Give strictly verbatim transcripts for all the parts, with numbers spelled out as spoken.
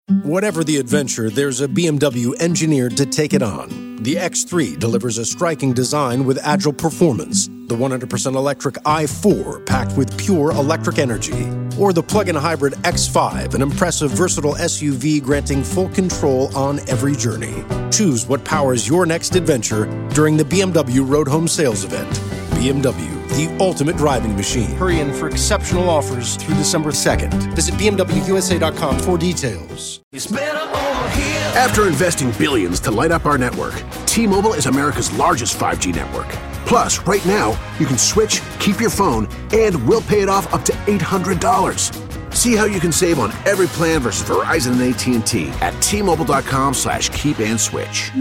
Whatever the adventure, there's a B M W engineered to take it on. The X three delivers a striking design with agile performance. The one hundred percent electric i four, packed with pure electric energy. Or the plug-in hybrid X five, an impressive, versatile S U V granting full control on every journey. Choose what powers your next adventure during the B M W Road Home Sales Event. B M W, the ultimate driving machine. Hurry in for exceptional offers through December second. Visit B M W U S A dot com for details. It's better over here. After investing billions to light up our network, T-Mobile is America's largest five G network. Plus, right now, you can switch, keep your phone, and we'll pay it off up to eight hundred dollars. See how you can save on every plan versus Verizon and A T and T at T-Mobile.com slash keep and switch.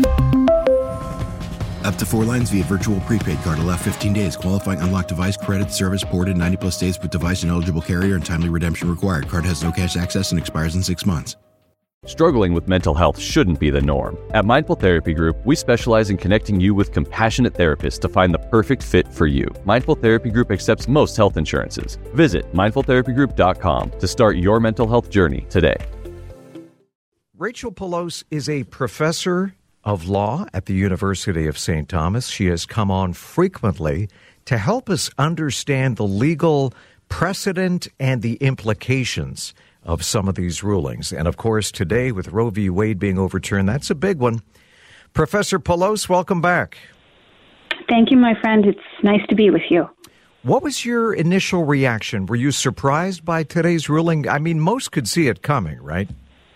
Up to four lines via virtual prepaid card. Allow fifteen days. Qualifying unlocked device credit service ported ninety plus days with device and eligible carrier and timely redemption required. Card has no cash access and expires in six months. Struggling with mental health shouldn't be the norm. At Mindful Therapy Group, we specialize in connecting you with compassionate therapists to find the perfect fit for you. Mindful Therapy Group accepts most health insurances. Visit mindful therapy group dot com to start your mental health journey today. Rachel Pelosi is a professor of law at the University of Saint Thomas. She has come on frequently to help us understand the legal precedent and the implications of some of these rulings. And, of course, today with Roe v. Wade being overturned, that's a big one. Professor Pelosi, welcome back. Thank you, my friend. It's nice to be with you. What was your initial reaction? Were you surprised by today's ruling? I mean, most could see it coming, right?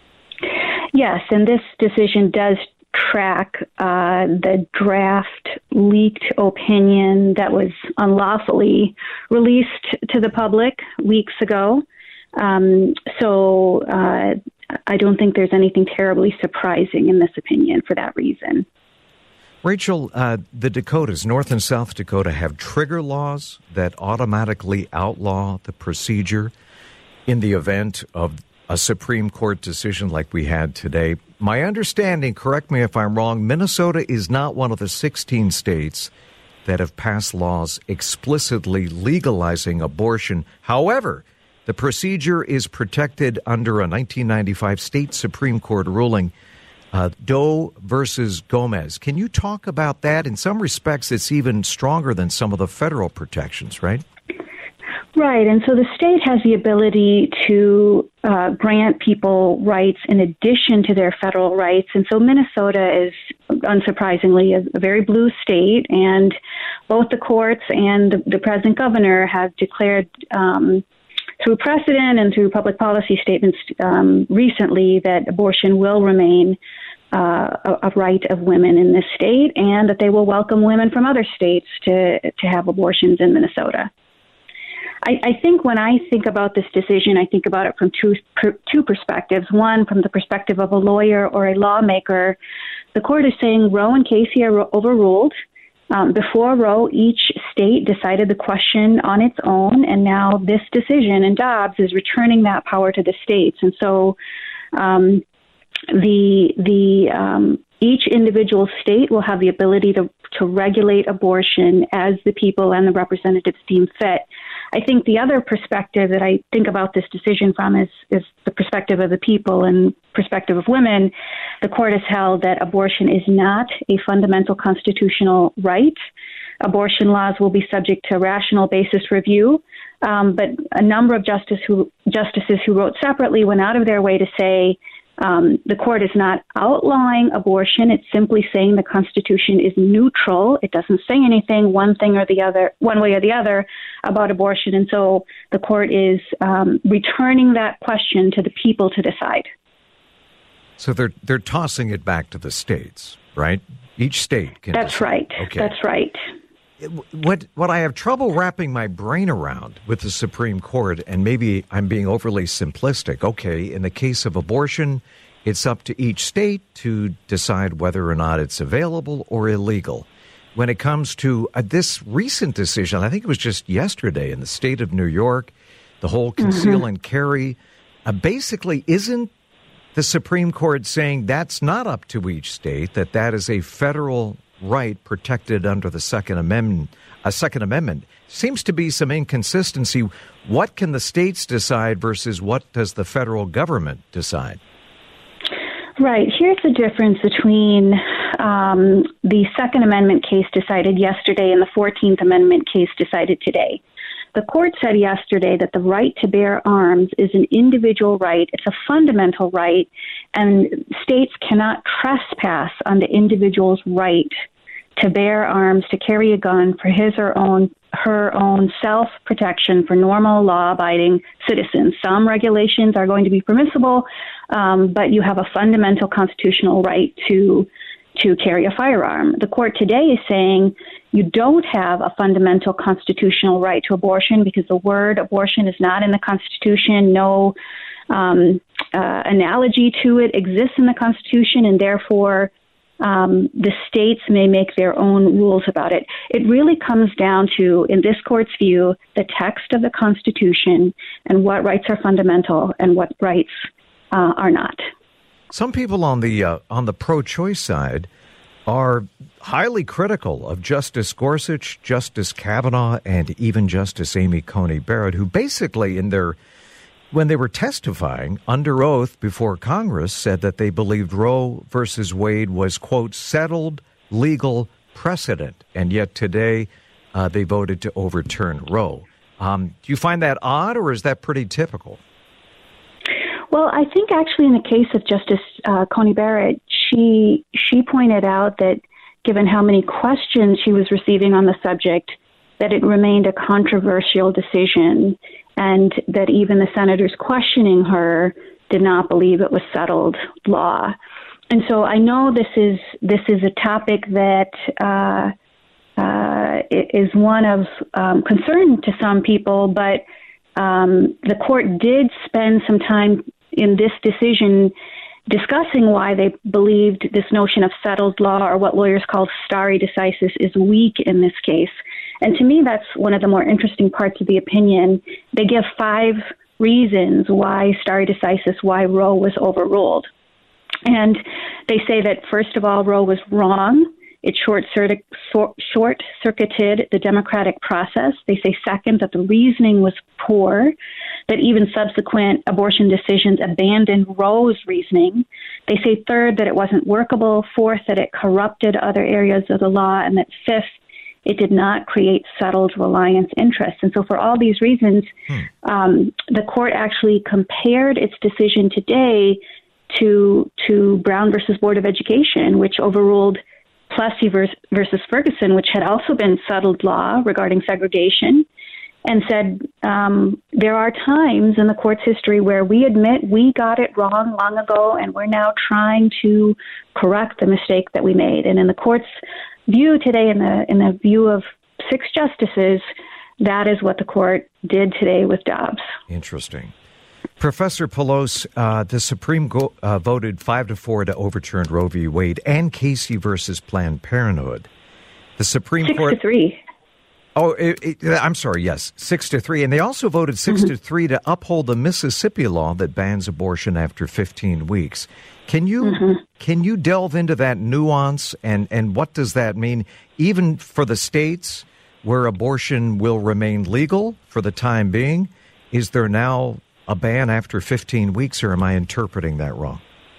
Yes, and this decision does track uh, the draft leaked opinion that was unlawfully released to the public weeks ago. Um, so uh, I don't think there's anything terribly surprising in this opinion for that reason. Rachel, uh, the Dakotas, North and South Dakota, have trigger laws that automatically outlaw the procedure in the event of a Supreme Court decision like we had today. My understanding, correct me if I'm wrong, Minnesota is not one of the sixteen states that have passed laws explicitly legalizing abortion. However, the procedure is protected under a nineteen ninety-five state Supreme Court ruling, uh, Doe versus Gomez. Can you talk about that? In some respects, it's even stronger than some of the federal protections, right? Right, and so the state has the ability to uh, grant people rights in addition to their federal rights. And so Minnesota is, unsurprisingly, a, a very blue state, and both the courts and the, the present governor have declared um, through precedent and through public policy statements um, recently that abortion will remain uh, a, a right of women in this state, and that they will welcome women from other states to, to have abortions in Minnesota. I, I think when I think about this decision, I think about it from two per, two perspectives. One, from the perspective of a lawyer or a lawmaker. The court is saying Roe and Casey are overruled. Um, before Roe, each state decided the question on its own, and now this decision in Dobbs is returning that power to the states. And so um, the the um, each individual state will have the ability to, to regulate abortion as the people and the representatives deem fit. I think the other perspective that I think about this decision from is, is the perspective of the people and perspective of women. The court has held that abortion is not a fundamental constitutional right. Abortion laws will be subject to rational basis review, um, but a number of justice who, justices who wrote separately went out of their way to say Um, the court is not outlawing abortion. It's simply saying the Constitution is neutral. It doesn't say anything one thing or the other, one way or the other about abortion. And so the court is um, returning that question to the people to decide. So they're they're tossing it back to the states, right? Each state can That's decide. right. Okay. That's right. What what I have trouble wrapping my brain around with the Supreme Court, and maybe I'm being overly simplistic. Okay, in the case of abortion, it's up to each state to decide whether or not it's available or illegal. When it comes to uh, this recent decision, I think it was just yesterday in the state of New York, the whole conceal mm-hmm. and carry, uh, basically isn't the Supreme Court saying that's not up to each state, that that is a federal right protected under the Second Amendment. A Second Amendment seems to be some inconsistency. What can the states decide versus what does the federal government decide? Right. Here's the difference between um, the Second Amendment case decided yesterday and the fourteenth Amendment case decided today. The court said yesterday that the right to bear arms is an individual right. It's a fundamental right, and states cannot trespass on the individual's right to bear arms, to carry a gun for his or own her own self-protection for normal law-abiding citizens. Some regulations are going to be permissible, um, but you have a fundamental constitutional right to to carry a firearm. The court today is saying you don't have a fundamental constitutional right to abortion because the word abortion is not in the Constitution. No um, uh, analogy to it exists in the Constitution, and therefore Um, the states may make their own rules about it. It really comes down to, in this court's view, the text of the Constitution and what rights are fundamental and what rights uh, are not. Some people on the uh, on the pro-choice side are highly critical of Justice Gorsuch, Justice Kavanaugh, and even Justice Amy Coney Barrett, who basically in their when they were testifying under oath before Congress, said that they believed Roe versus Wade was, quote, settled legal precedent. And yet today uh, they voted to overturn Roe. Um, do you find that odd, or is that pretty typical? Well, I think actually in the case of Justice uh, Coney Barrett, she she pointed out that given how many questions she was receiving on the subject, that it remained a controversial decision, and that even the senators questioning her did not believe it was settled law. And so I know this is this is a topic that uh, uh, is one of um, concern to some people, but um, the court did spend some time in this decision discussing why they believed this notion of settled law, or what lawyers call stare decisis, is weak in this case. And to me, that's one of the more interesting parts of the opinion. They give five reasons why stare decisis, why Roe was overruled. And they say that, first of all, Roe was wrong. It short-circuited the democratic process. They say, second, that the reasoning was poor, that even subsequent abortion decisions abandoned Roe's reasoning. They say, third, that it wasn't workable. Fourth, that it corrupted other areas of the law. And that, fifth, it did not create settled reliance interests. And so for all these reasons, hmm. um, the court actually compared its decision today to to Brown versus Board of Education, which overruled Plessy versus Ferguson, which had also been settled law regarding segregation, and said um, there are times in the court's history where we admit we got it wrong long ago, and we're now trying to correct the mistake that we made. And in the court's view today, in the in the view of six justices, that is what the court did today with Dobbs. Interesting. Professor Pelosi, uh, the Supreme Go- uh, voted five to four to overturn Roe v. Wade and Casey versus Planned Parenthood. The Supreme six Court. Six to three. Oh, it, it, I'm sorry. Yes, six to three, and they also voted six mm-hmm. to three to uphold the Mississippi law that bans abortion after fifteen weeks. Can you mm-hmm. can you delve into that nuance and and what does that mean, even for the states where abortion will remain legal for the time being? Is there now a ban after fifteen weeks, or am I interpreting that wrong?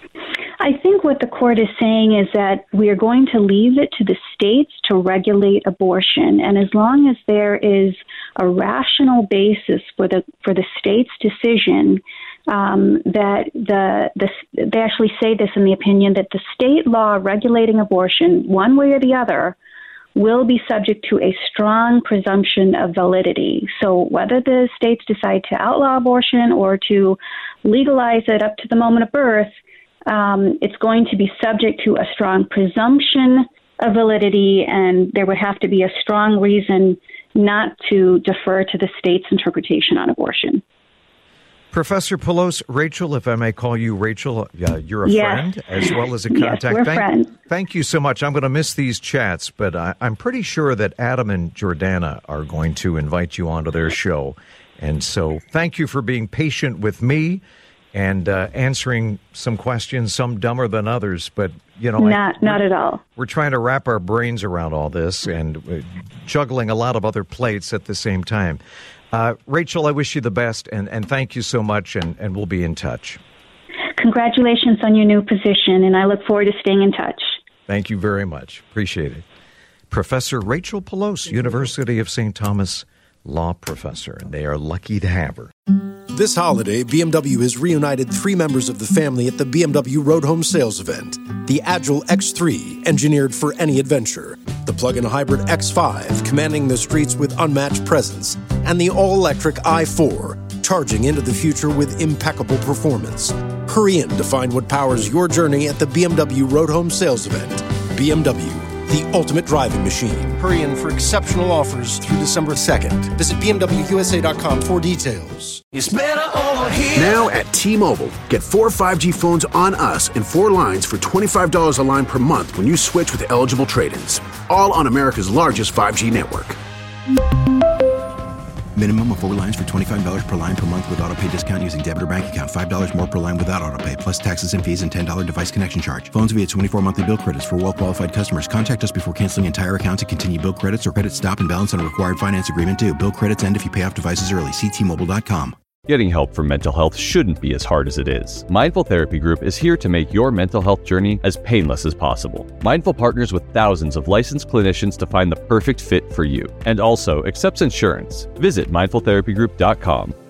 I think what the court is saying is that we are going to leave it to the states to regulate abortion, and as long as there is a rational basis for the for the state's decision, um, that the, the they actually say this in the opinion, that the state law regulating abortion, one way or the other, will be subject to a strong presumption of validity. So whether the states decide to outlaw abortion or to legalize it up to the moment of birth, um, it's going to be subject to a strong presumption of validity, and there would have to be a strong reason not to defer to the state's interpretation on abortion. Professor Pelosi, Rachel, if I may call you Rachel, uh, you're a yes. friend as well as a contact. Yes, we're thank, friends. Thank you so much. I'm going to miss these chats, but I, I'm pretty sure that Adam and Jordana are going to invite you onto their show. And so thank you for being patient with me and uh, answering some questions, some dumber than others. But, you know, not, I, not at all. We're trying to wrap our brains around all this and uh, juggling a lot of other plates at the same time. Uh, Rachel, I wish you the best, and, and thank you so much, and, and we'll be in touch. congratulations on your new position, and I look forward to staying in touch. Thank you very much. Appreciate it. Professor Rachel Pelosi, University of Saint Thomas law professor, and they are lucky to have her. This holiday, B M W has reunited three members of the family at the B M W Road Home Sales event. The Agile X three, engineered for any adventure. The plug-in hybrid X five, commanding the streets with unmatched presence. And the all-electric i four, charging into the future with impeccable performance. Hurry in to find what powers your journey at the B M W Road Home Sales event. B M W, the ultimate driving machine. Hurry in for exceptional offers through December second. Visit B M W U S A dot com for details. It's better over here. Now at T-Mobile, get four five G phones on us and four lines for twenty-five dollars a line per month when you switch with eligible trade-ins. All on America's largest five G network. Minimum of four lines for twenty-five dollars per line per month with autopay discount using debit or bank account. five dollars more per line without autopay, plus taxes and fees and ten dollars device connection charge. Phones via twenty-four monthly bill credits for well-qualified customers. Contact us before canceling entire account to continue bill credits or credit stop and balance on a required finance agreement due. Bill credits end if you pay off devices early. See T Mobile dot com. Getting help for mental health shouldn't be as hard as it is. Mindful Therapy Group is here to make your mental health journey as painless as possible. Mindful partners with thousands of licensed clinicians to find the perfect fit for you, and also accepts insurance. Visit mindful therapy group dot com.